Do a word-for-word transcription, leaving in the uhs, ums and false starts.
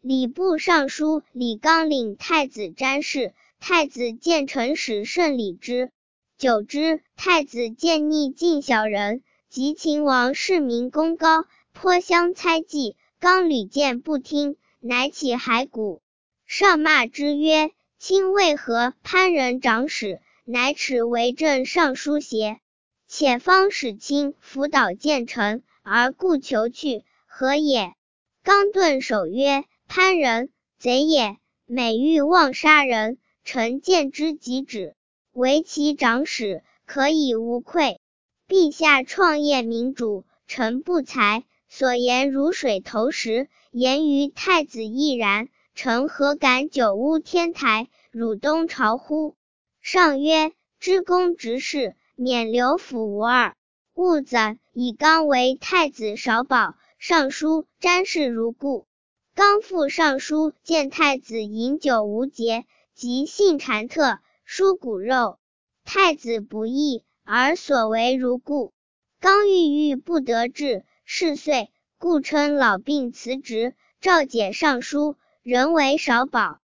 礼部尚书李纲领太子詹事，太子见陈使甚礼之。久之，太子见逆近小人，及秦王世民功高，颇相猜忌，纲屡谏不听，乃起骸骨，上骂之曰：卿为何攀人长史，乃耻为政尚书邪？且方使卿辅导谏臣，而故求去，何也？纲顿首曰：攀人，贼也。每欲妄杀人，臣见之即止，为其长史，可以无愧。陛下创业民主，臣不才，所言如水投石，言于太子亦然，臣何敢久污天台，辱东朝乎？上曰：知公直事，免刘府无二。戊子，以纲为太子少保、尚书，詹事如故。纲复尚书，见太子饮酒无节，即性馋特，疏骨肉。太子不义，而所为如故。纲郁郁不得志，是岁，故称老病辞职，召解尚书，仍为少保。